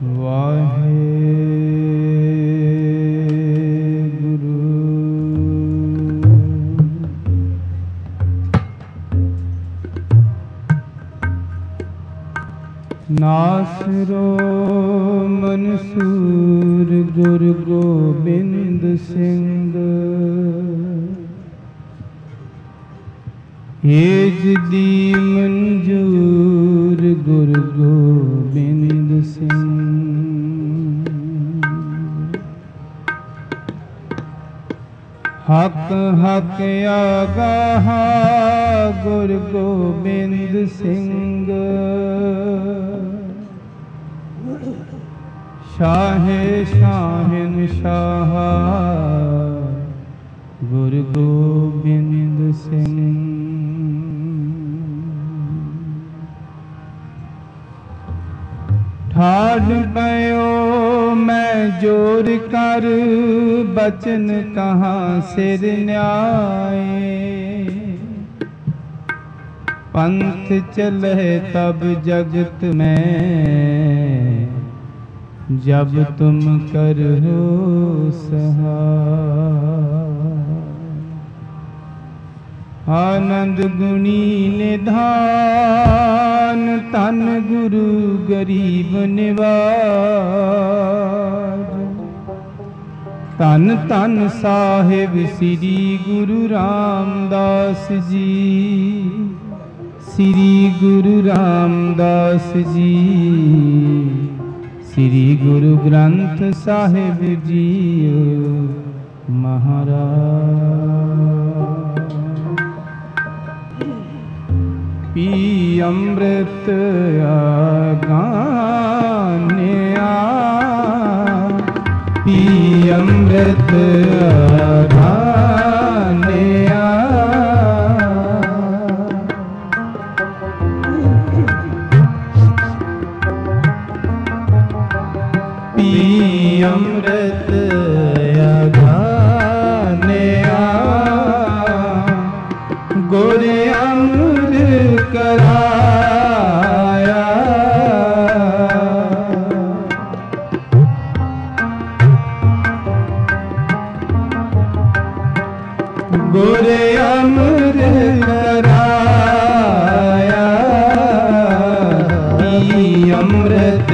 नासरो Mansoor Guru Gobind Singh hedge दी मंजूर गुरु गोबिंद सिंह हक हक आगाह गुरु गोबिंद सिंह शाहे शाहिन शाह गुरु गोबिंद सिंह ठाड़ पयो मैं जोर कर बचन कहाँ सिर न्याय पंथ चले तब जगत में जब तुम करो सहाय आनंद गुणी निधान तन गुरु गरीब निवाज तन तन साहिब श्री गुरु रामदास जी श्री गुरु रामदास जी श्री गुरु ग्रंथ साहिब जी महाराज पी अमृत आगान्या पी अमृत आगान्या अमृत अगान्या गोरे अमृत कराया गोरे अमृत कराया अमृत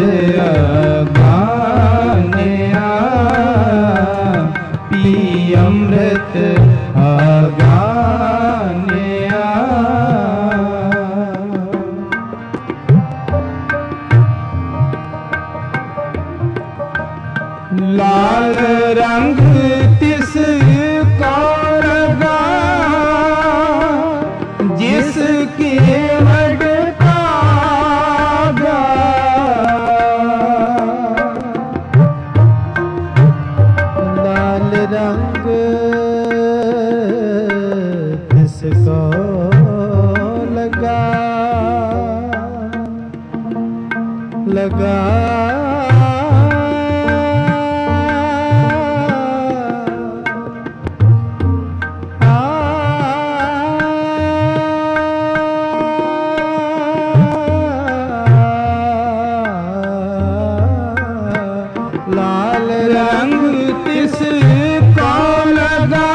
अमृत आगान्या लाल रंग तिस को रगा जिसके वड पागा लाल रंग इसको लगा लगा लाल रंग तिसको लगा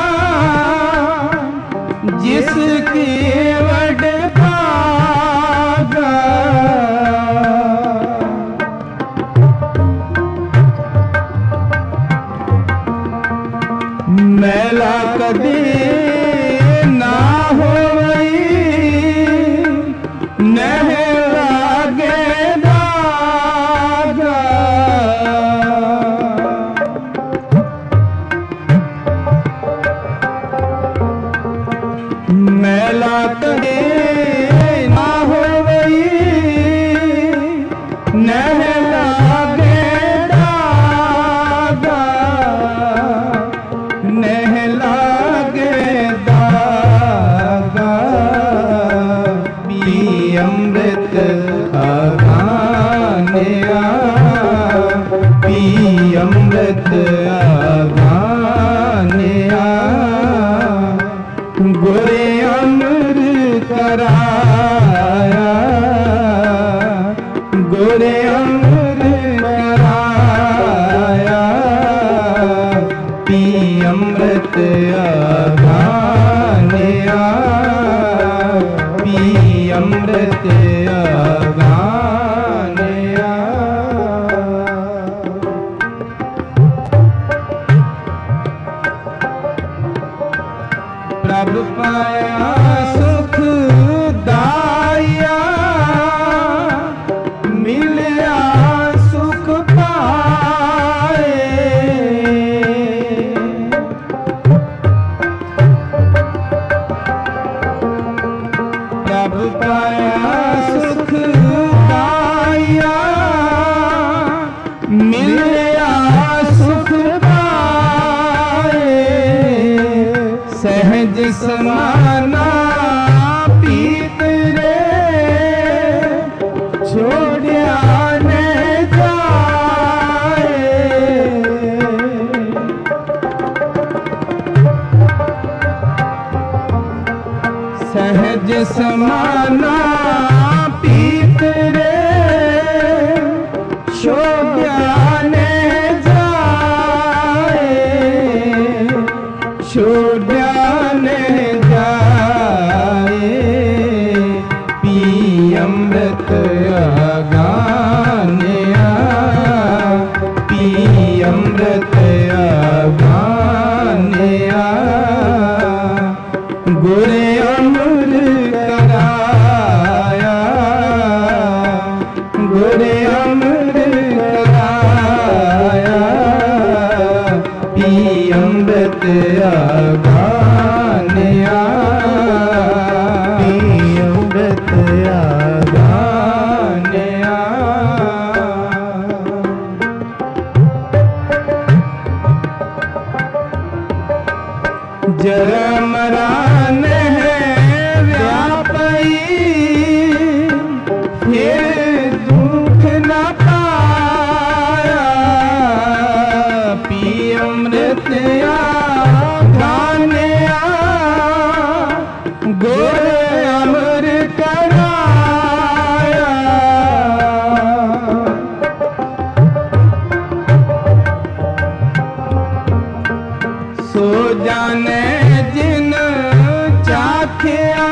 जिसके वड पागा मैला कदे ना होई नह लागे दागा मैला कदे ना होई नह लागे दागा नह लागे दागा पी अमृत आगान्या पी अमृत आगान्या गोरे अमृत कराया गोरे अमृत कराया मिलया सुख पाए सहज समाना पीत रे छोड़िया ने जाए सहज समाना पीत रे छोड़िया ने जाए छोड़िया ने जाए पी अमृत गानिया पी अमृत गानिया गुरे अमर कराया गुरे अमर कराया पी अमृत गानिया पी अमृत गानिया जरम रान है व्यापी फिर दुख न पाया पी अमृत गानिया गुर अमर कराया सो जाने जिन चाखिया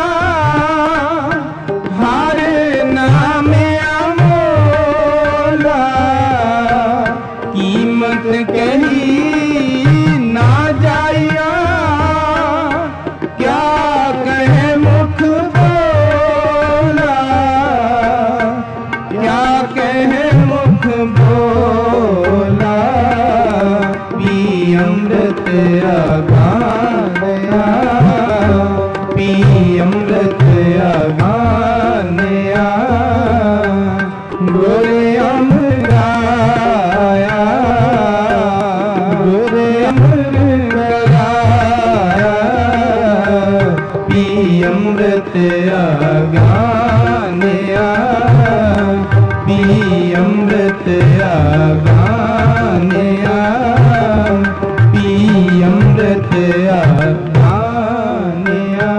हर नाम अमोला कीमत कही ना जाया क्या कहे मुख बोला क्या कहे मुख बोला पी अमृत गानिया पी अमृत गानिया गुरे अमर गाया गुरे अमर गाया पी अमृत गानिया पी अमृत गानिया पी अमृत गानिया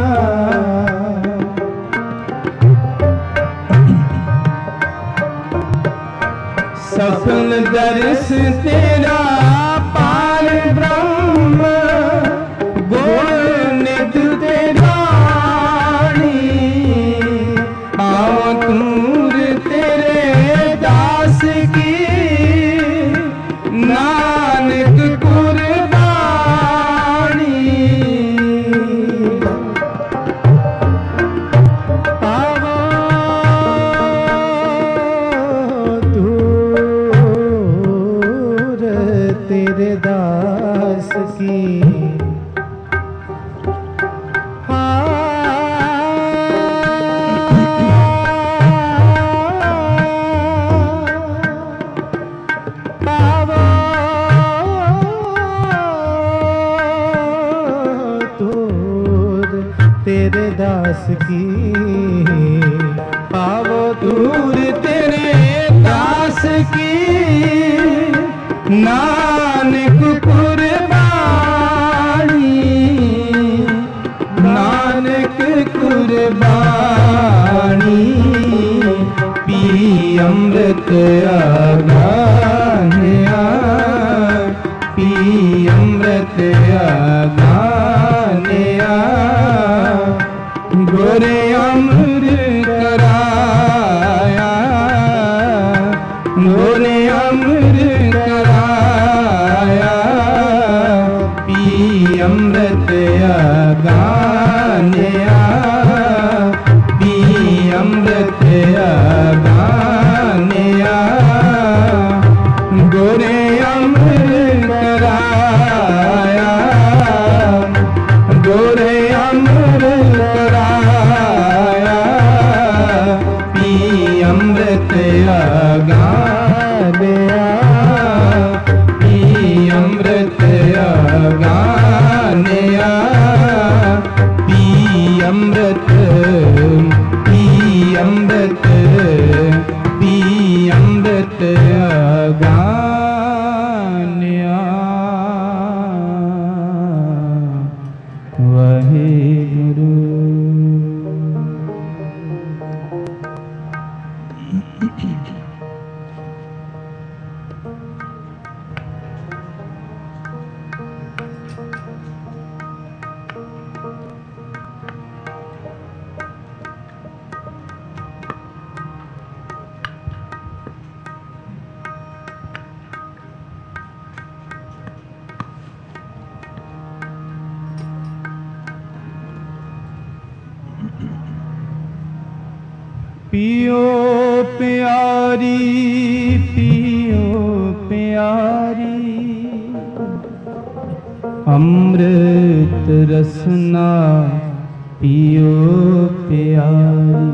सफल दर्श तेरा पार ब्रह्म गुण निध तेरा आओ तूर तेरे दास की नानक कुर्बानी आओ दूर तेरे दास की तेरे दास की पावो दूर तेरे दास की नानक कुर्बानी नानक कुर्बानी पी अमृत गानिया पी अमृत गानिया गुरे अमर कराया गुरे अमर कराया पी अमृत गानिया पी अमृत गानिया गुरे अमर कराया गुरे अमर कराया पी अमृत गानिया पी अमृत अगानया, पी अमृत, पी अमृत, पी अमृत अगानया। वाहेगुरु। पियो प्यारी, पियो प्यारी, अमृत रसना पियो प्यारी,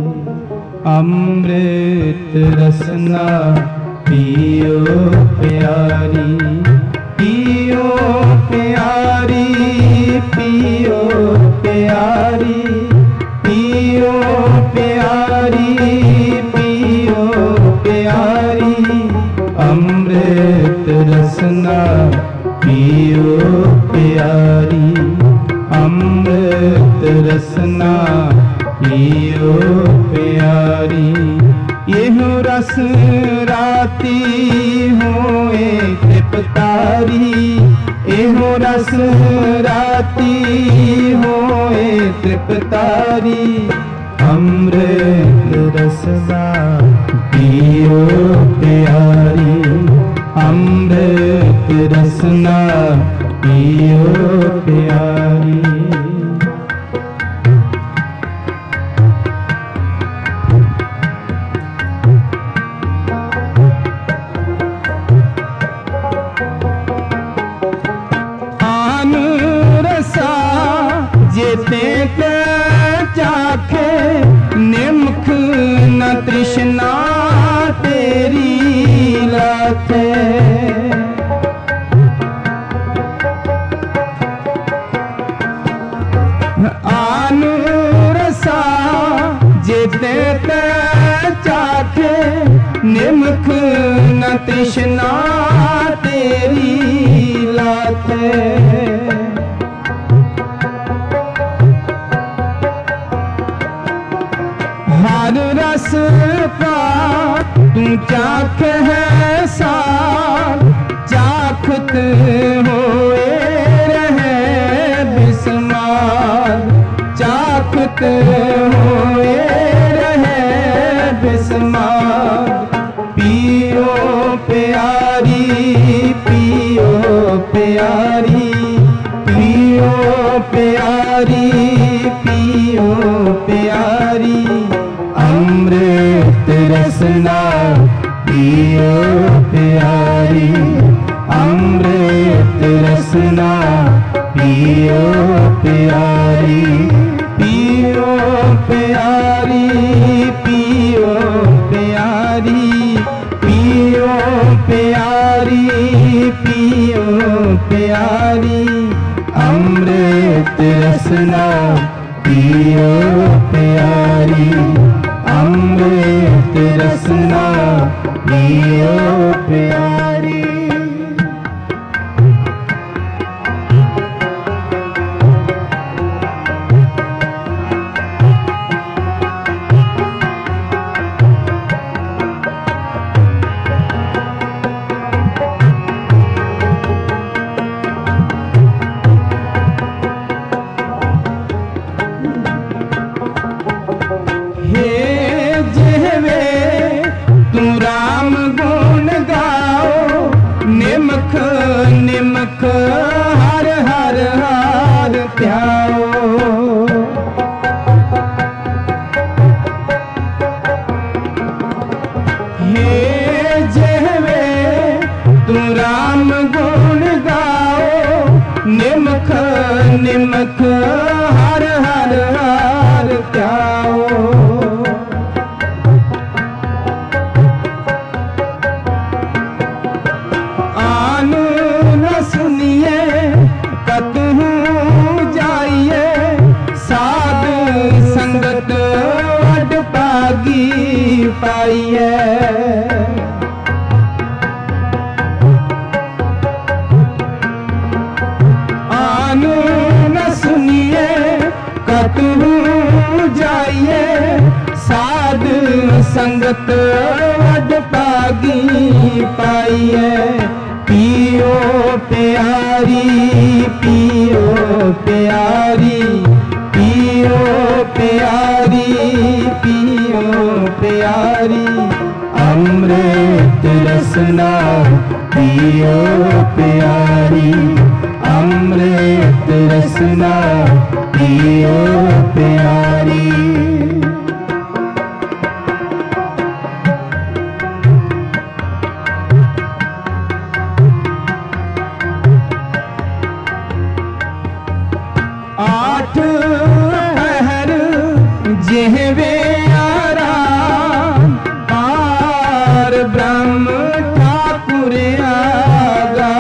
अमृत रसना पियो प्यारी, पियो प्यारी, पियो प्यारी, पियो प्यारी, पियो प्यारी, अमृत रसना पियो प्यारी, अमृत रसना पियो प्यारी। येहु रस राती होए तृप्तारी, एहो रस राती होए तृप्तारी, अमृत रसना पियो प्यारी, अमृत रसना पियो प्यारी। चाखे निम्ख न तृष्णा तेरी लाथे, आनुरसा जेते चाखे निम्ख न तृष्णा तेरी लाथे। हर रस का तू चाख है सार, चाखत होए रहे बिस्मार, चाखत होए रहे बिस्मार। पियो प्यारी, पियो प्यारी, पियो प्यारी, पियो प्यारी, अमृत रसना पियो प्यारी, अमृत रसना पियो प्यारी, पियो प्यारी, पियो प्यारी, पियो प्यारी, पियो प्यारी, अमृत रसना पियो प्यारी, अमृत रसना पियो प्यारी। निमक हर हर हार प्याओ, हे जहवे तू राम गुण गाओ, निमक निमक हर हर हार प्याओ। पाइए। आनु न सुनिए कतहु जाइए, साध संगत वड पागी पाइए। पियो प्यारी पियो प्यारी, पियो प्यारी पियो प्यारी, अमृत रसना पियो प्यारी, अमृत रसना पियो प्यारी। आठ पहर जेहवे आराम, पार ब्रह्म ठाकुर आगा।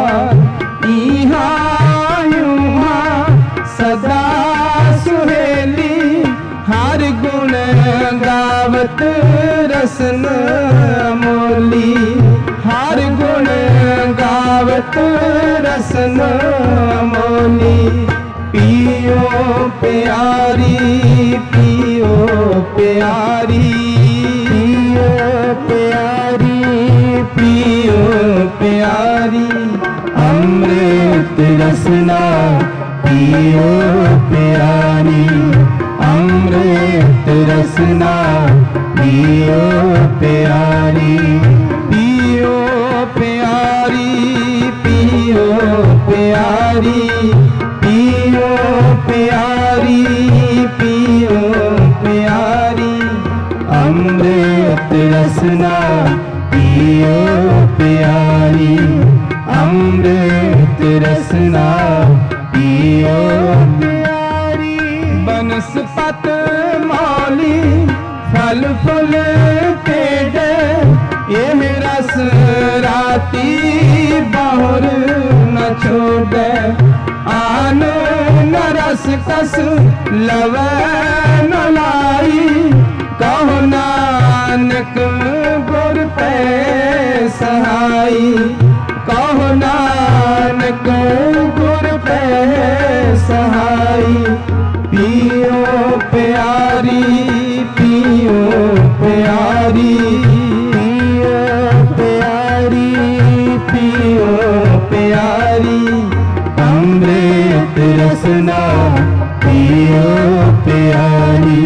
इहाँ यूहाँ सदा सुहेली, हर गुण गावत रसन मोली, हर गुण गावत रसन मोली। पियो प्यारी पियो प्यारी, पियो प्यारी पियो प्यारी, अमृत रसना पियो प्यारी, अमृत रसना पियो प्यारी। पियो प्यारी पियो प्यारी, पियो प्यारी पियो प्यारी, अमृत रसना पियो प्यारी, अमृत रसना पियो प्यारी। बनस्पत मौली फल फूल पेड़, यह रस राती बहुर न छोड़े। आन न रस कस लवै न लाई, कहो नानक गुर पे सहाई, कहो नानक गुर पे सहाई। पियो प्यारी पियो प्यारी, पियो प्यारी पियो प्यारी, अमृत रसना पियो प्यारी,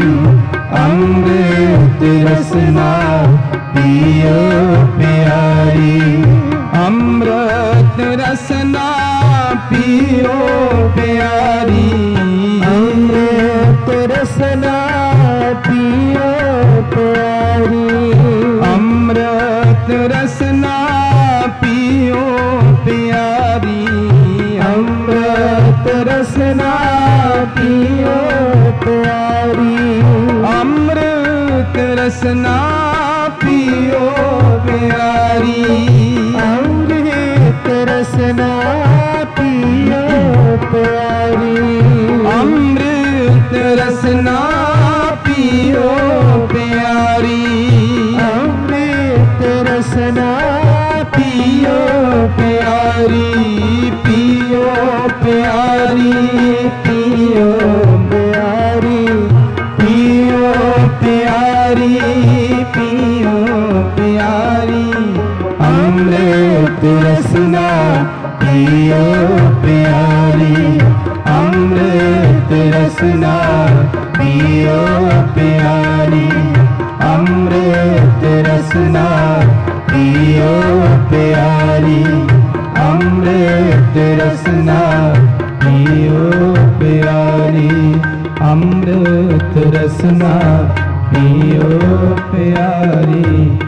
अमृत रसना पियो प्यारी, अमृत रसना पियो प्यारी, अमृत रसना पियो प्यारी, अमृत रसना पियो प्यारी, अमृत रसना पियो प्यारी, अमृत रसना पियो प्यारी, अमृत रसना पियो प्यारी, अमृत रसना पियो प्यारी, अमृत रसना पियो प्यारी। पियो प्यारी पियो प्यारी, पियो प्यारी पियो प्यारी, अमृत रसना पियो प्यारी, अमृत रसना पियो प्यारी, अमृत रसना पियो प्यारी, अमृत रसना पियो प्यारी, अमृत रसना पियो प्यारी।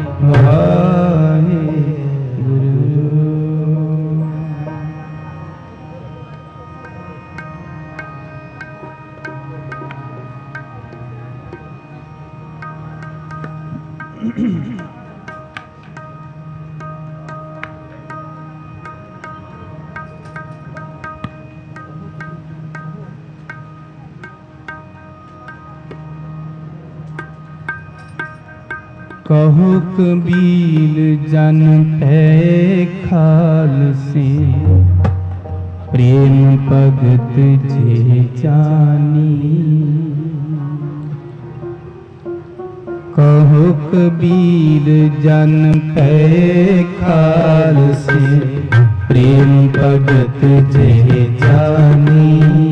वाहे गुरु। कहो कबीर जन पे खालसे, प्रेम भगत जे जानी। कहो कबीर जन पे खालसे, प्रेम भगत जे जानी।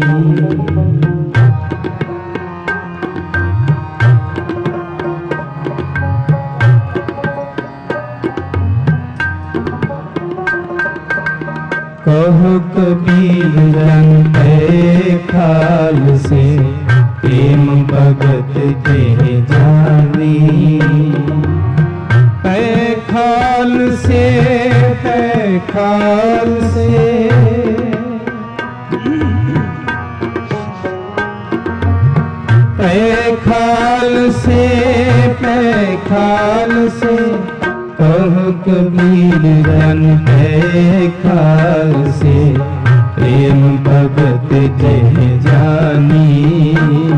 कहो कबीर जन पे खालसे, प्रेम भगत जे जानी। पे खालसे, पे खालसे, पे खालसे, पे खालसे, कहो कबीर जन पे खालसे, प्रेम भगत जे जानी।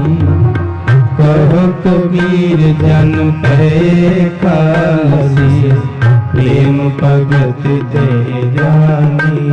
कहो कबीर जन पे खालसे, प्रेम भगत जे जानी।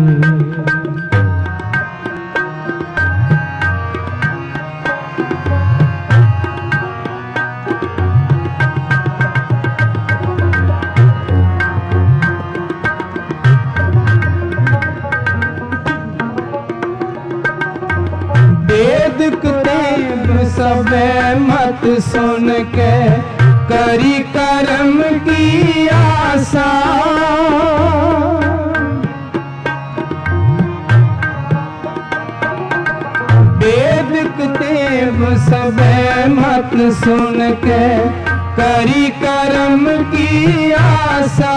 सबे मत सुन के करी कर्म की आशा। वेद देव सबे मत सुन के करी कर्म की आशा।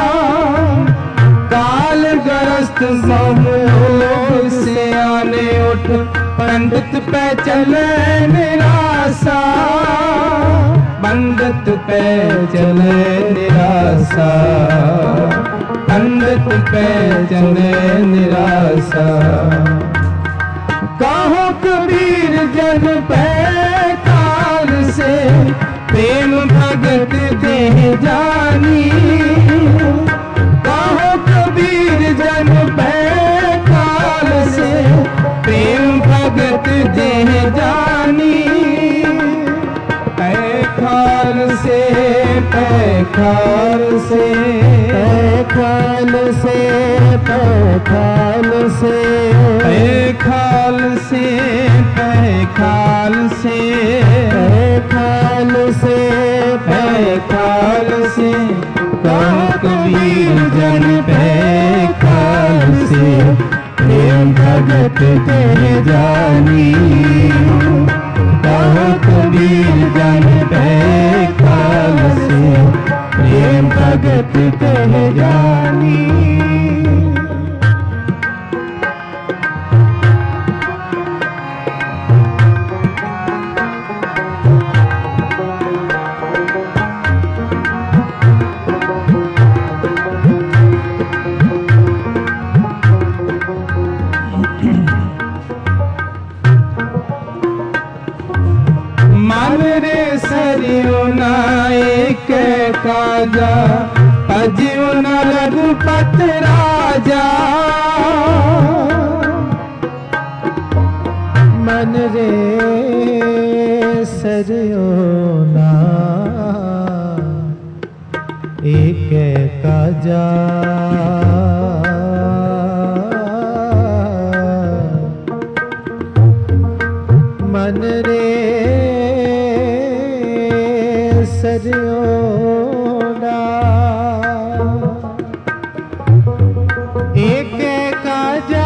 काल ग्रस्त बहु से आने उठ, पंडित पे चले निराशा। पंडित पे चले निराशा, पंडित पे चले निराशा। कहो कबीर जन पे खालसे, प्रेम भगत दे जानी। कहो कबीर जन पे खालसे, प्रेम भगत दे जानी। पे खालसे, पे खालसे, पे खालसे, पे खालसे, पे खालसे, पे खालसे, पे खालसे, पे खालसे, कहो कबीर जन पे खालसे, प्रेम भगत दे जानी। कहो कबीर जन पे खालसे, प्रेम भगत दे जानी। मन रे सरियो नायक काजा, अजियो न रघुपत राजा। मन रे सरियो ना एक काजा। मन रे सरियोना एक काजा।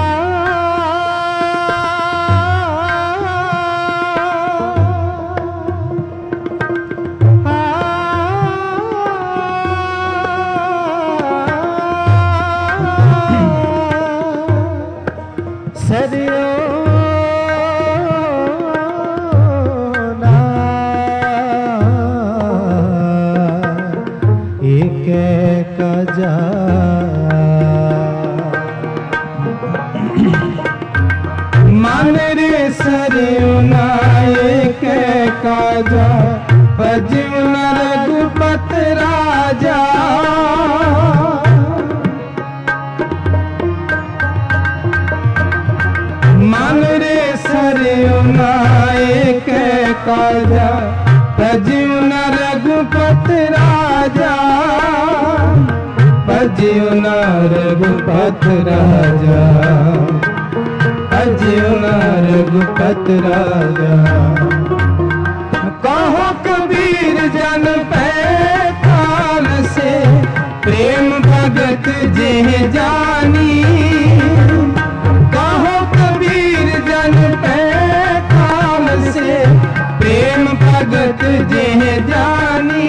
सरियो काजा। मन रे सरियो नायक काजा, अजियो न रघुपत काजा तजियो न रघुपत राजा, तजियो न रघुपत राजा, तजियो न रघुपत राजा। कहो कबीर जन पैताल से प्रेम भगत जेह जानी, कहो कबीर जन पैताल से प्रेम भगत जेह जानी।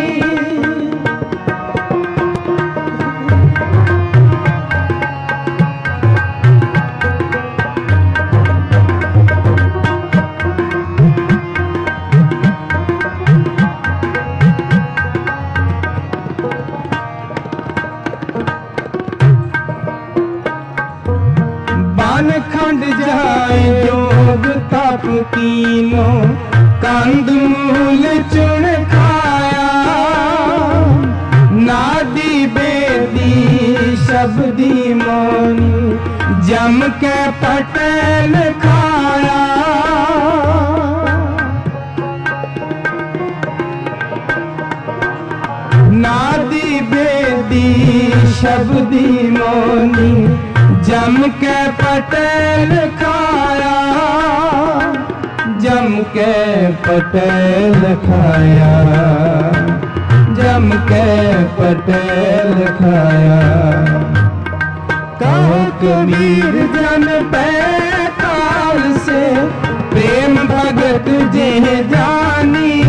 खंड जाए जोग तप कीनो, कंद मूल चुन खाया, नादी बेदी शब्दी मोनी जम के पटेल खाया। नादी बेदी शब्दी मोनी जम के पटेल खाया, जम के पटेल खाया, जम के पटेल खाया। कहो कबीर जन पैताल से प्रेम भगत जेह जानी,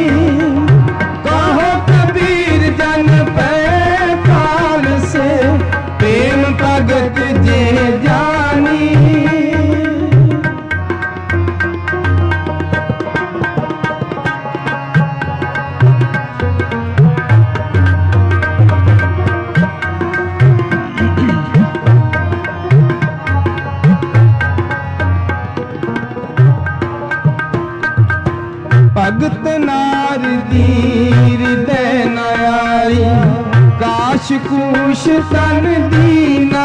कहो कबीर जन पैताल से प्रेम भगत जेह जानी। भगत नार दीर देन आई, काश कुश तन दीना,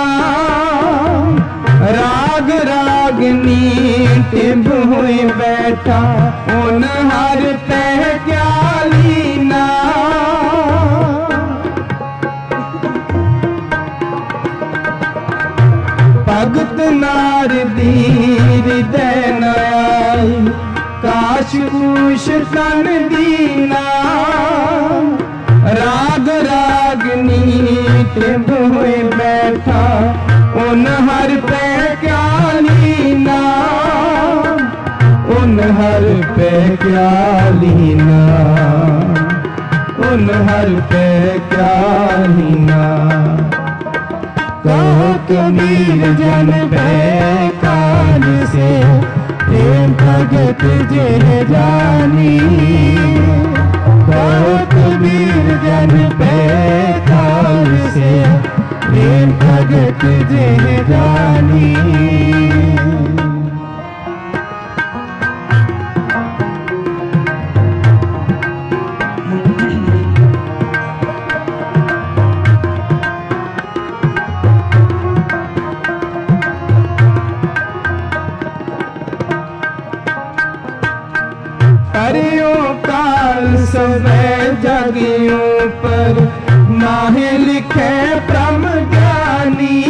राग रागनी टिभ हुई बैठा उन हर तह क्या लीना। भगत नार दीर देन आई, काश कुश तन दीना, राग रागनी टिभ हुए बैठा उन हर पे क्या लीना, उन हर पे क्या लीना, उन हर पे क्या लीना। कहो कबीर जन पैताल से प्रेम भगत जेह जानी, कहो कबीर जन पैताल से प्रेम भगत जेह जानी। समय जगियों पर माहे लिखे ब्रह्म ज्ञानी,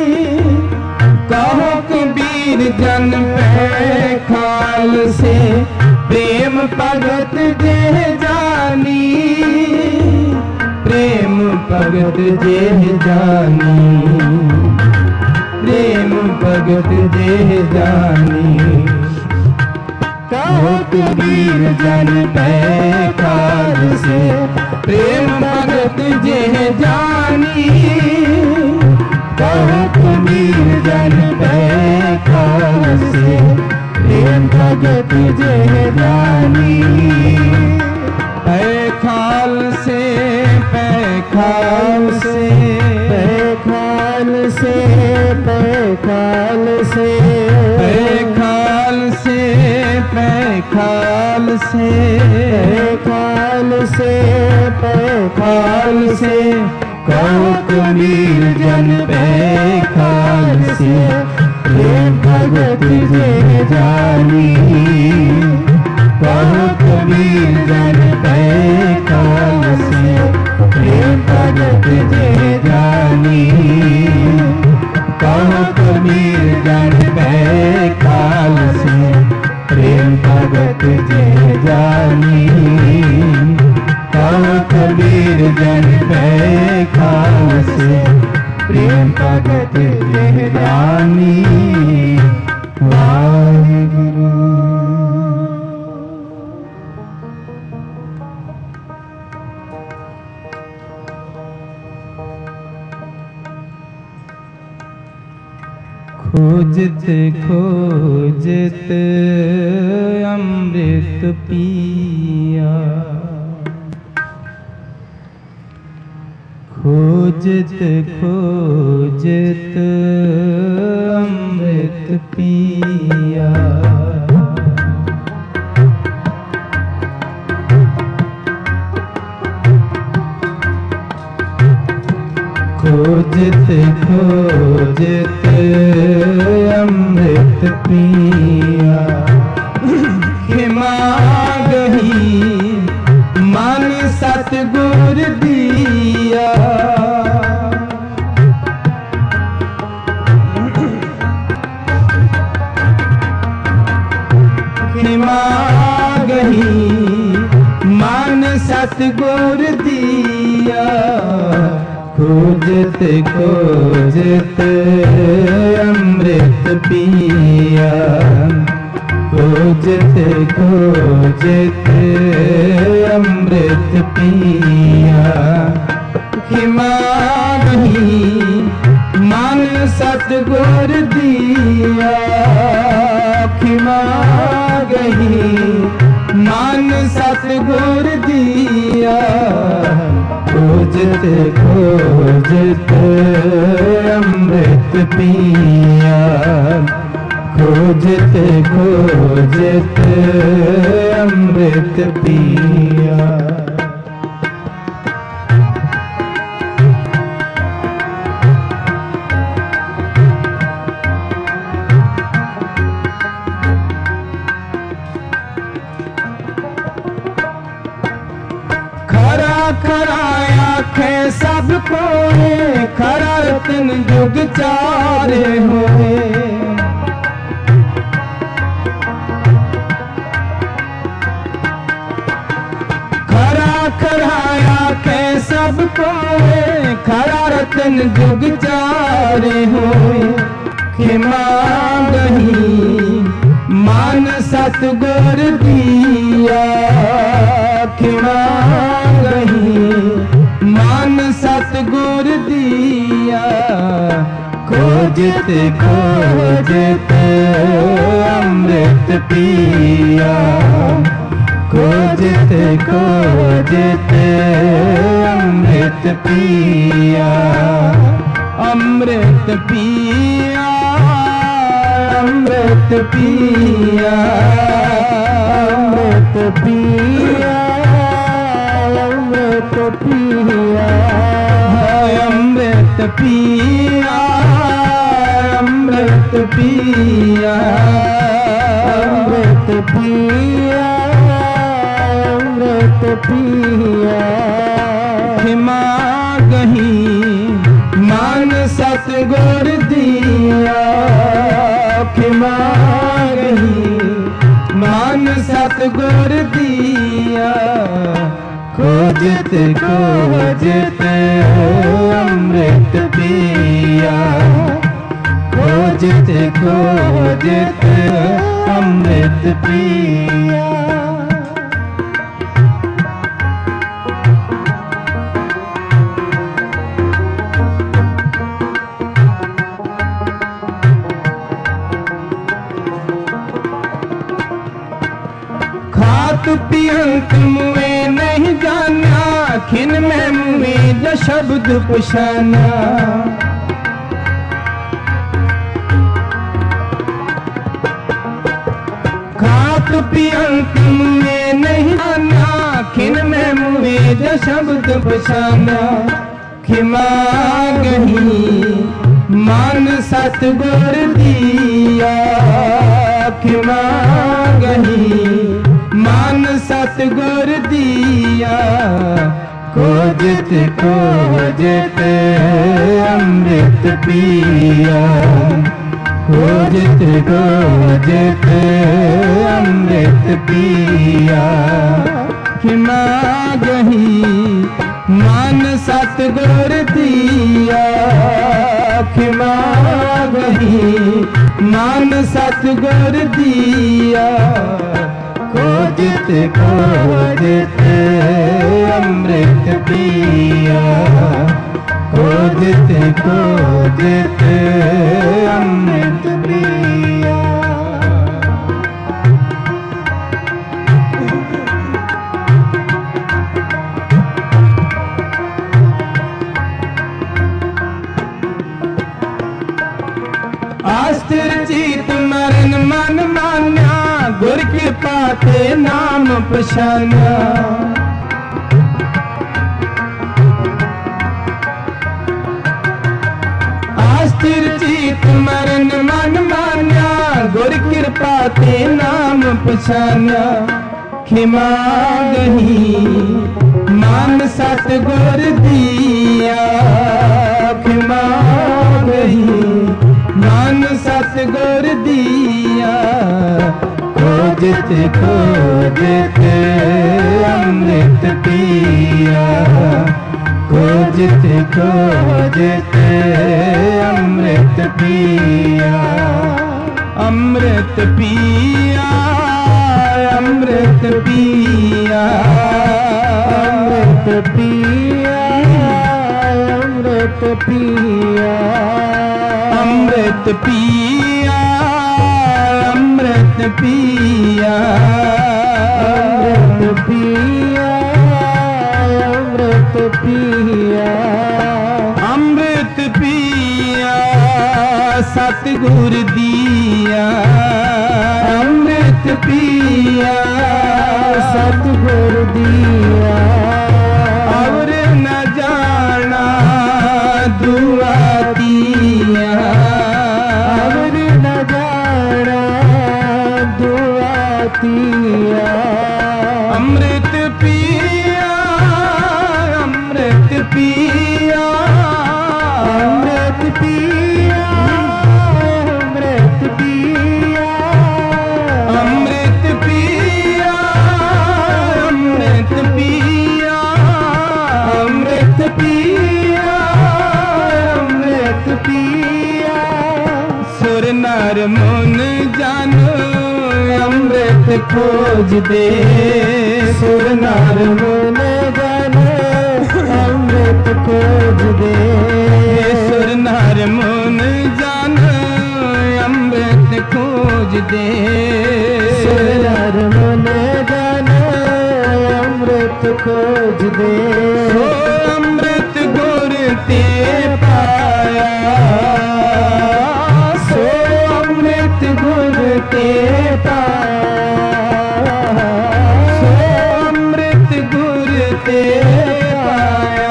कहो कबीर जन पैखाल से प्रेम भगत जेह जानी, प्रेम भगत जेह जानी, प्रेम भगत जेह जानी। कहो कबीर जन पैखाल से प्रेम भगत जेह जानी, कहो कबीर जन पैखाल से प्रेम भगत जेह जानी। पैखाल से पैखाल से पैखाल से पैखाल से पैखाल से पैखाल से पैखाल से पैखाल से कहो कबीर जन पैखाल से प्रेम भगत जेह जानी, कहो कबीर जन पे काल से, प्रेम भगत जे जानी। कहो कबीर जन पे काल से, प्रेम भगत जे जानी। कहो कबीर जन पे काल से, प्रेम भगत जे जानी। वाहिगुरु। खोजत खोजत अमृत पिया, खोजत खोजत अमृत पिया। खोजत खोजत अमृत पिया, खिमा गही मन सतगुर दिया। खिमा गही मन सतगुर दिया। खोजत खोजत अमृत पिया, खोजत खोजत अमृत पिया। खिमा गही मन सतगुर दिया। खिमा गही मन सतगुर दिया। खोजत खोजत अमृत पिया, खोजत खोजत अमृत पिया। सब कोए खरा रतन जुग चारे होए। खरा खराया के सब कोए खरा रतन जुग चारे होए। खिमा गही मान सतगुर दिया। खिमा गही मान सतगुर दिया। खोजत खोजत अमृत पिया, खोजत खोजत अमृत पिया। अमृत पिया, अमृत पिया, अमृत पिया, अमृत पिया। अमृत पिया, अमृत पिया, अमृत पिया, अमृत पिया। खिमा गही मान सतगुर दिया। खिमा गही मान सतगुर दिया। खोजत खोजत अमृत पिया, खोजत खोजत अमृत पिया। खात पियंत मुए नहीं जाना, खिन में मुए जो शब्द पुछाना। खात पियंत मुए नहीं जाना, खिन में मुए जो शब्द पुछाना। खिमा गही मान सतगुर दिया। खिमा गही सतगुर दिया, खोजत खोजत अमृत पिया, खोजत खोजत अमृत पिया। खिमा गही मान सतगुर दिया, खिमा गही मान सतगुर दिया, खोजत खोजत अमृत पिया, खोजत खोजत अमृत पिया। आस्थिर चित मरण मन मान्या, गुर कृपा ते नाम पछान्या। आस्थिर चित मरण मन मान्या, गुर कृपा ते नाम पछान्या। खिमा गही मान सतगुर दिया, खिमा गही मान सतगुर दिया, खोजत खोजत अमृत पिया, खोजत खोजत अमृत पिया। अमृत पिया, अमृत पिया, अमृत पिया, अमृत पिया। अमृत पिया, अमृत पिया, अमृत पिया, अमृत पिया। अमृत पिया सतगुर दिया, अमृत पिया सतगुर दिया। और न जाना दुआ दिया, और न जाना दुआ दिया। अमृत पिया, अमृत पिया, अमृत पिया, अमृत पिया। अमृत पिया, अमृत पिया, अमृत पिया, अमृत पिया। सुर नर मुन जानो अमृत खोज दे, सुर नर मुन जानो अमृत खोज दे। सुर नर मुन जानो अमृत खोज दे, सुर नर मुन जानो अमृत खोज दे। सो अमृत गुर ते पाया, सो अमृत गुर ते पाया, सो अमृत गुर ते पाया,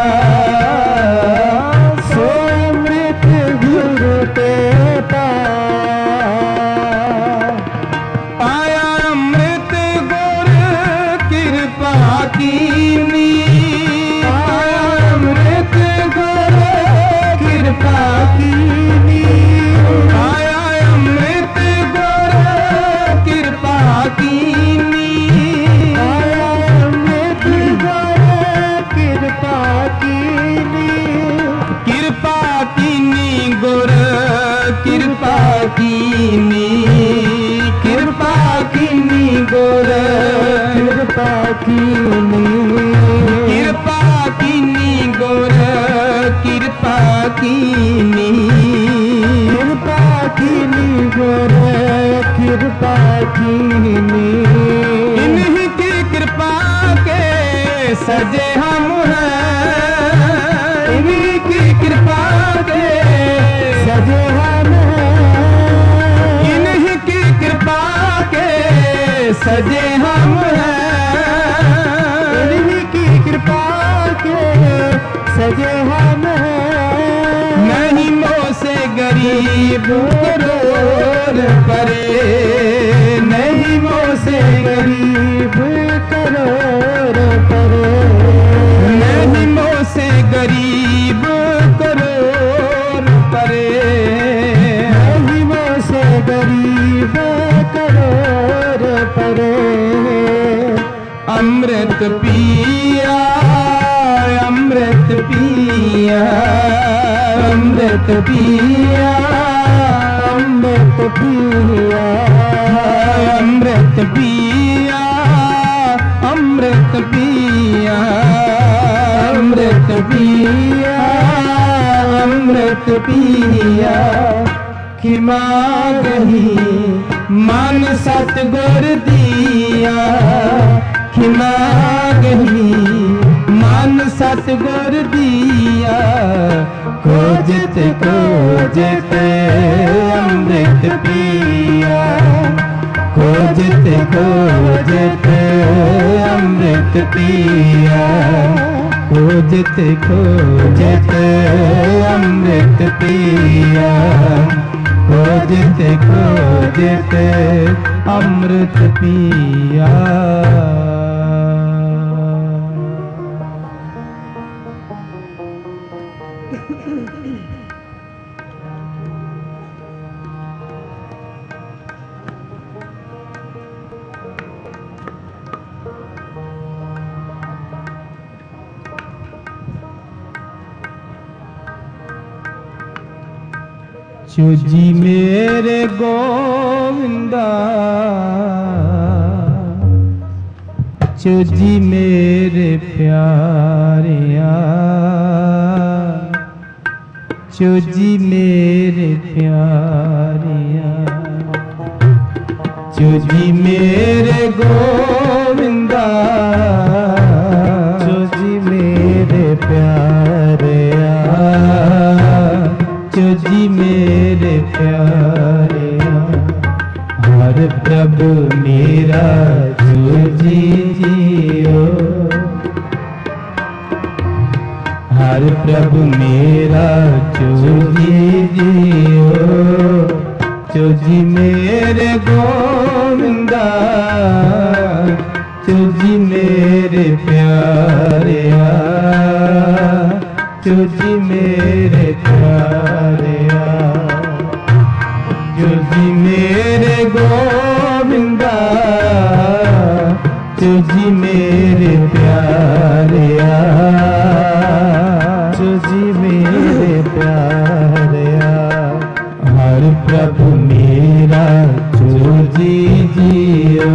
सो अमृत गुर ते पाया। पाया अमृत गुर कृपा कीनी, पाया अमृत गुर कृपा कीनी। पाया अमृत गुर कृपा कीनी, पाया अमृत गुर कृपा कीनी। कृपा कीनी गुर कृपा कीनी, कृपा कीनी गुर कृपा कीनी। कृपा कीनी गुर कृपा कीनी, कृपा कीनी गुर कृपा कीनी। इन्हीं की कृपा के सजे हम हैं, इन्हीं की कृपा के सजे हम हैं, इन्हीं की कृपा के सजे हम हैं, इन्हीं की कृपा के सजे हम हैं। नहीं मोह से गरीब करोड़ परे, नहीं मोसे गरीब करोड़ परे, नहीं मोसे गरीब करोड़ परे, नहीं मोसे गरीब करोड़ परे। अमृत पिया, अमृत पिया, अमृत पिया, अमृत पिया, अमृत पिया, अमृत पिया, अमृत पिया, अमृत पिया। खिमा गही मन सतगुर दिया, खिमा गही मन सतगुर दिया। खोजत खोजत अमृत पिया, खोजत खोजत अमृत पिया, खोजत खोजत अमृत पिया, खोजत खोजत अमृत पिया। जी मेरे गोविंदा, जी मेरे प्यारिया, जी मेरे प्यारिया, जी मेरे गोविंदा, जी मेरे प्यारिया, जी मेरे प्यारे। हर प्रभु मेरा जी जियो, हर प्रभु मेरा जी जियो, जी मेरे गोविंदा, जी मेरे प्यारे, जी मेरे प्यारे, जी मेरे गोविंदा, जी मेरे प्यारे, जी मेरे प्यारे। हर प्रभु मेरा जी जियो,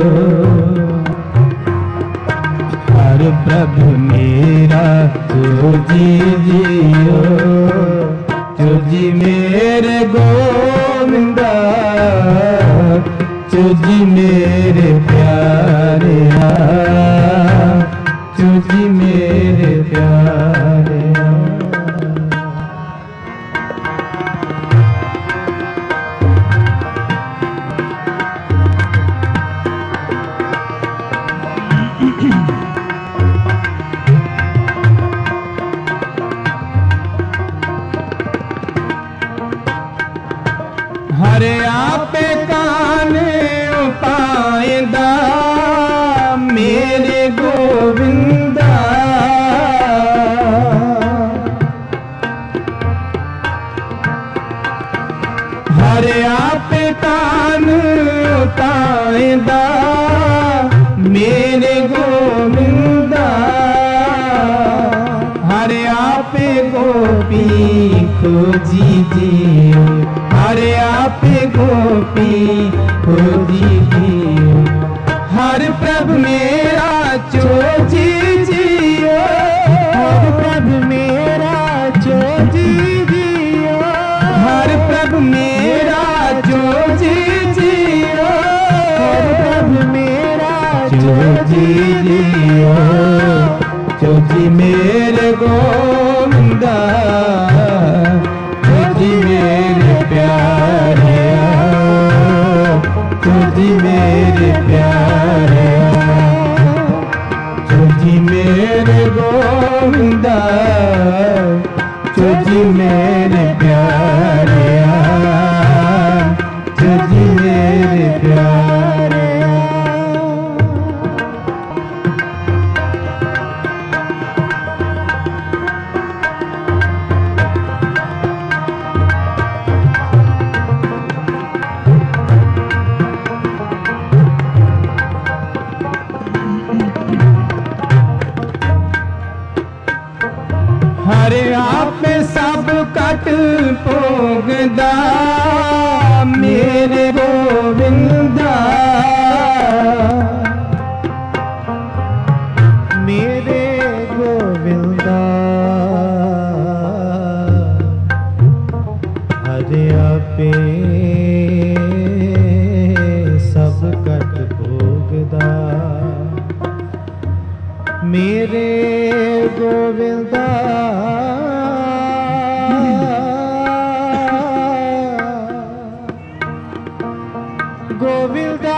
हर प्रभु मेरा जी जियो, जी मेरे गोविंदा, जी मेरे प्यारे, जी मेरे प्यारे। हरे आपे काने पाएंदा मेरे गोविंदा, हरे आपे कान पाएंदा मेरे गोविंदा। हरे आपे गोपी खोजी जियो, हरे आपे गोपी खोजी जियो। हर प्रभु मेरा चोजी जियो, हर प्रभु मेरा चोजी जियो, हर प्रभु मेरा चोजी जियो, हर प्रभु मेरा चोजी जियो। चोजी मेरे गोविंदा, चोजी मेरे प्यारे, चोजी मेरे प्यारे, चोजी मेरे गोविंदा, चोजी मेरे प्यारे। हरे आपे सब कट भोगदा मेरे गोविंदा गोविंदा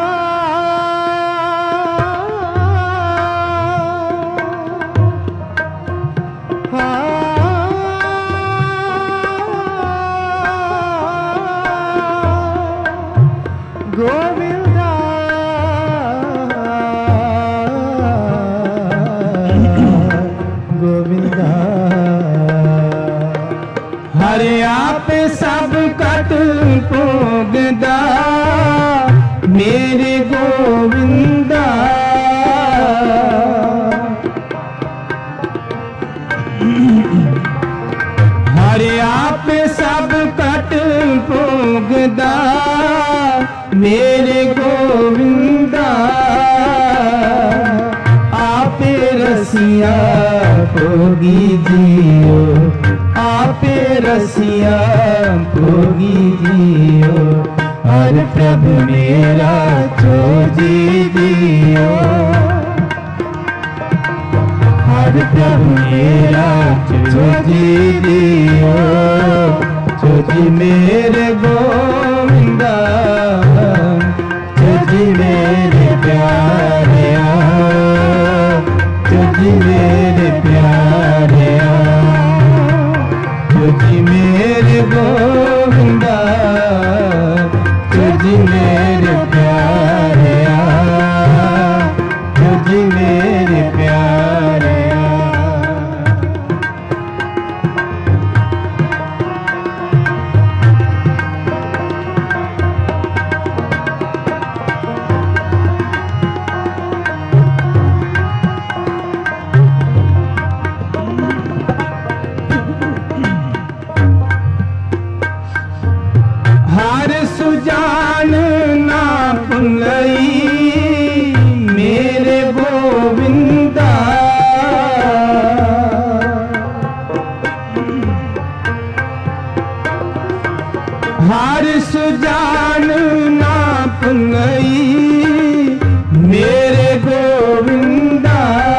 गोविंदा गोविंदा हरे आप सब कट भोगदा मेरे गोविंदा हरे आप सब कट भोगदा मेरे गोविंदा आपे रसिया भोगी जियो आपे रसिया भोगी जियो हर प्रभु मेरा छोजी दियो हर प्रभु मेरा छोजी दियो छोजी मेरे गोविंदा छोजी मेरे प्यारे छोजी मेरे प्यारे छोजी मेरे गोविंदा छोजी मेरे प्यारे छोजी मेरे प्यारे हर सुजान ना भुलई मेरे गोविंदा हर सुजान ना भुलई मेरे गोविंदा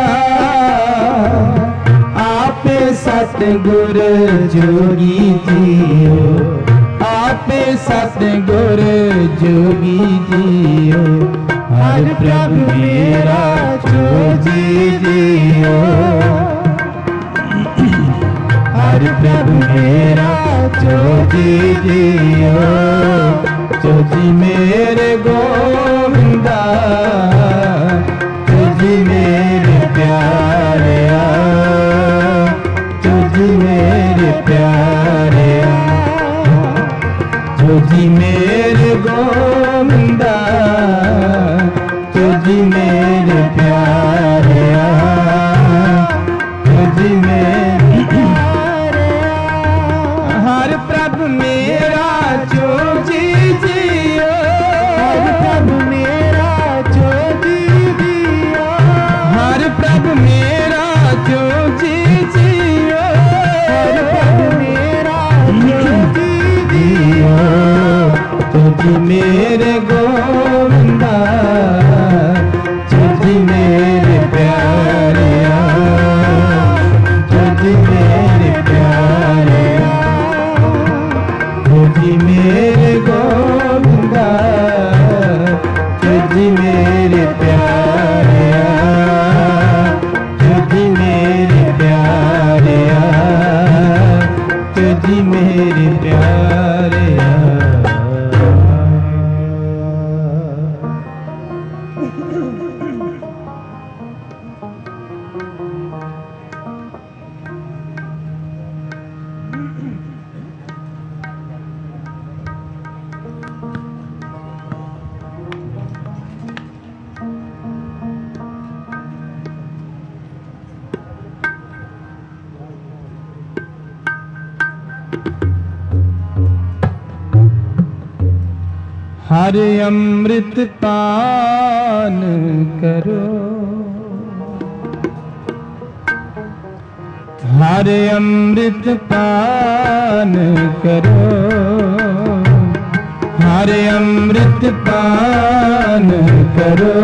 आपे सतगुर जोगी जियो आपे सतगुर जोगी जियो हर प्रभु मेरा छोजी जियो हर प्रभु मेरा छोजी जियो छोजी मेरे गोविंदा छोजी मेरे प्यारे छोजी मेरे प्यारे छोजी मेरे गोविंदा छोजी मेरे प्यारे छोजी मेरे प्यारे हर प्रभु मेरा छोजी जियो हर प्रभु मेरा छोजी जियो हर प्रभु मेरा छोजी जियो हर प्रभु मेरा छोजी जियो छोजी मेरे गोविंदा छोजी मेरे प्यारे छोजी मेरे प्यारे छोजी मेरे गोविंदा छोजी मेरे प्यारे छोजी मेरे प्यारे छोजी मेरे प्यारे हर अमृत पान करो हर अमृत पान करो हरे अमृत पान करो,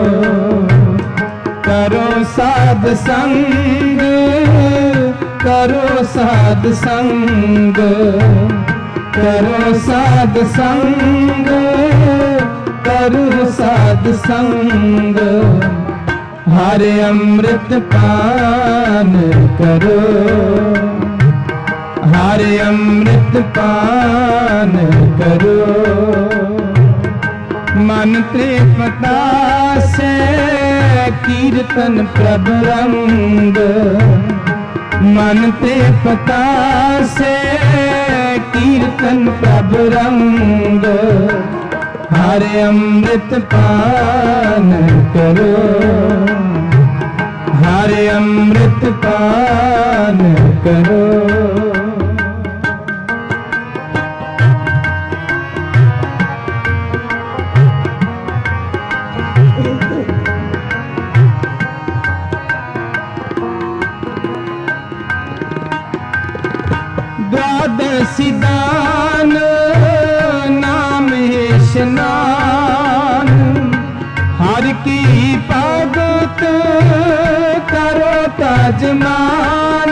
करो साध संग, करो साध संग, करो साध संग, करो साध संग। हरे अमृत पान करो, हरे अमृत पान करो। मन तृप्ता से कीर्तन प्रभ रंग, मन तृप्ता से कीर्तन प्रभ रंग। हरे अमृत पान करो, हरे अमृत पान करो। द्वादशी दान नाम है स्नान, हर की भगत करो तजमान।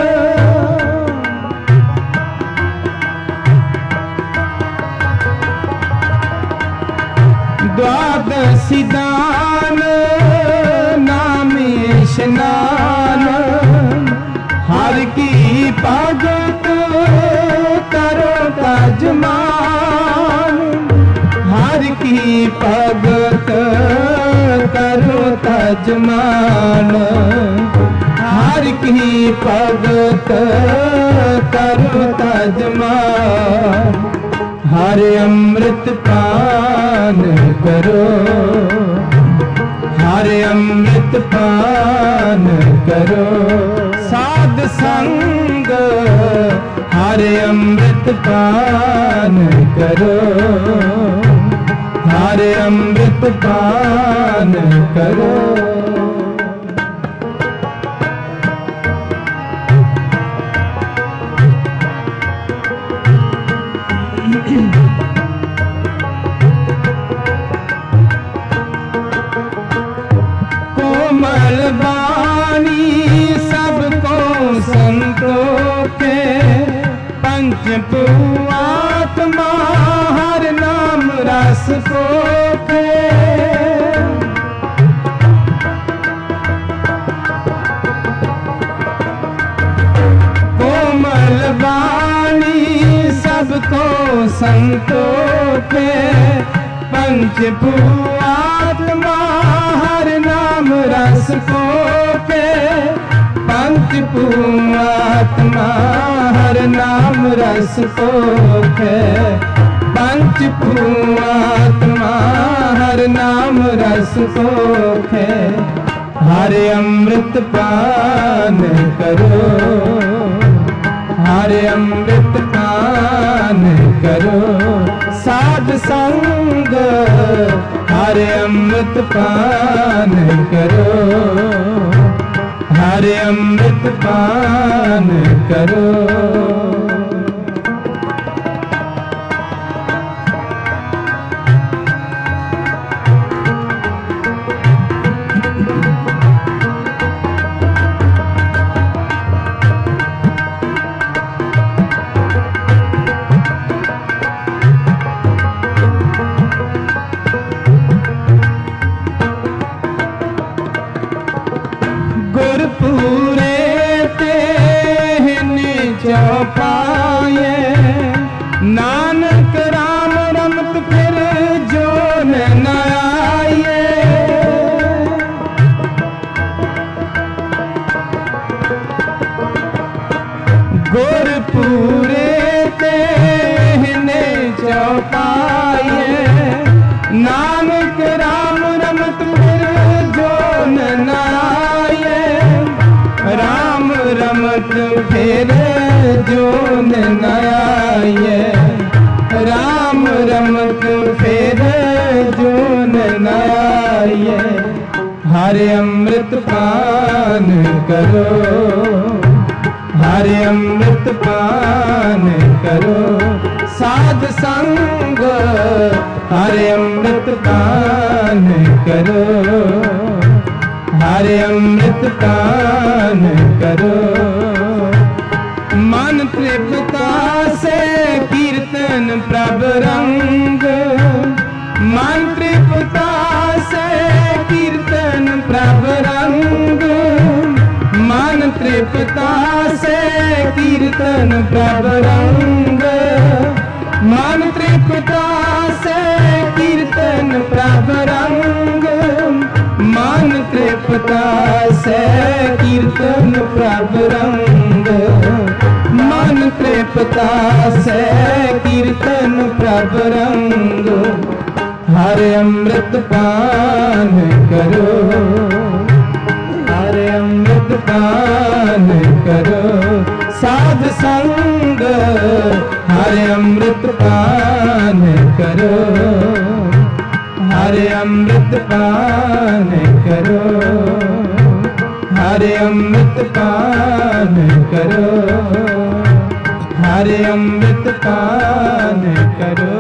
द्वादशी दान नाम है स्नान, हर की भगत करो तजमान। हर की भगत करो तजमान, हर की भगत करो तजमान। हरे अमृत पान करो, हरे अमृत पान करो। साध संग हरे अमृत पान करो, हरे अमृत पान करो। कोमल वाणी सबको संतोखे, पंचभूआत्मा हर नाम रस कोखे। कोमल वाणी सबको संतोखे, पंचभूआत्मा हर नाम रस कोखे। पंचभूआत्मा हर नाम रस कोखे, पंचभूआत्मा हर नाम रस कोखे। हरे अमृत पान करो, हरे अमृत पान करो। साध संग हरे अमृत पान करो, हरे अमृत पान करो। गुरपुरे ते चौपाए, नानक राम रमत फिर जो न आए। गुरपुरे ते चौपाए, नानक राम रमत फिर जो न आए। राम रमत फिर जो न आए, राम रमत फिर जो न आए। हरे अमृत पान करो, हरे अमृत पान करो। साध संग हरे अमृत पान करो, हरे अमृत पान करो। मन तृप्ता से कीर्तन प्रभ रंग, मन तृप्ता से कीर्तन प्रभ रंग, मन तृप्ता से कीर्तन प्रभ रंग, मन तृप्ता से कीर्तन प्रभ रंग, मन तृप्ता से कीर्तन प्रभ रंग, मन तृप्ता से कीर्तन प्रभ रंग। हरे अमृत पान करो, हरे अमृत पान करो। साध संग हरे अमृत पान करो, हरे अमृत पान करो, हरे अमृत पान करो, हरे अमृत पान करो।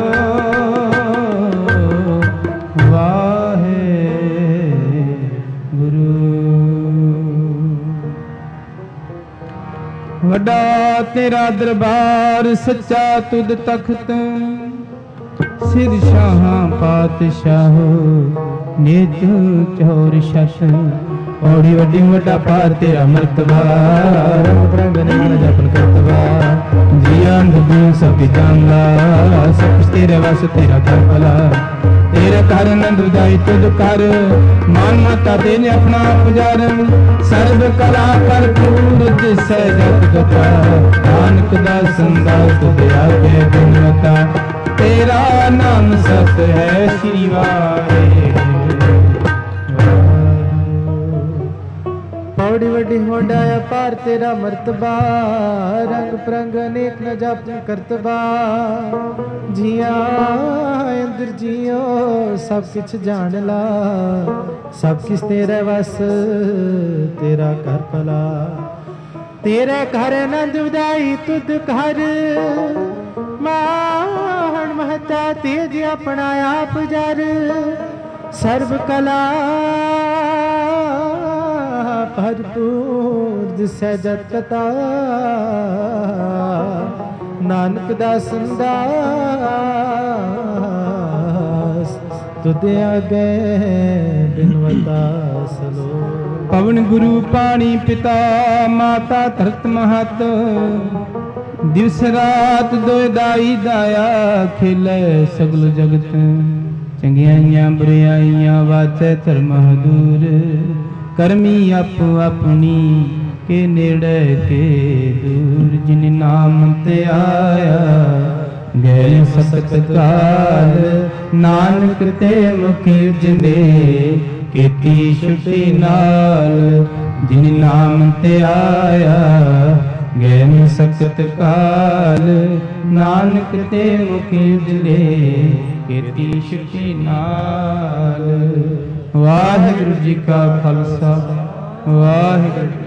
वाहे गुरु। वड्डा तेरा दरबार सच्चा तुद तख्त, सिर शाह पातशाह निज चौर शश। औड़ी वड्डी वड्डा पार तेरा मर्तबा, रंग बरंग नाम जपन करतबा। जिया नदी सब जांगा, सब कुछ तेरे वास तेरा कर भला। तेरे कर नंद उदाई तुझ कर, मान माता तेने अपना पुजार। सर्व कला कर पूर जिसै जत गता, नानक दास संदास तुझ आगे बिनवता। तेरा नाम सत है श्री वाहे। पौड़ी वड्डी होंडाया पार तेरा मर्तबा, रंग परंग अनेक न जप करतबा। जिया इंद्र जियो सब किछ जान ला, सब किछ तेरे वस तेरा कर भला। तेरे घर नंद उदाई तुद घर, माहन महता तेज अपना आप जर। सर्व कला भरपूर जिसै जत कथा, नानक दास दास तुद आगे बिनवता सलो। पवन गुरु पानी पिता माता धरत महत, दिवस रात दोए दाई दाया खेले सगल जगत। चंगियाइयां बुराइयां वाचै धर्म दूर, करमी आपो अपनी के नेड़े के दूर। जिन नाम ते आया गए सतत काल, नानक ते मुखी जिंदे केती छुटी नाल। जिन नाम ते आया गए सतत काल, नानक ते मुखी जिंदे केती छुटी नाल। वाहिगुरु जी का खालसा, वाहिगुरु।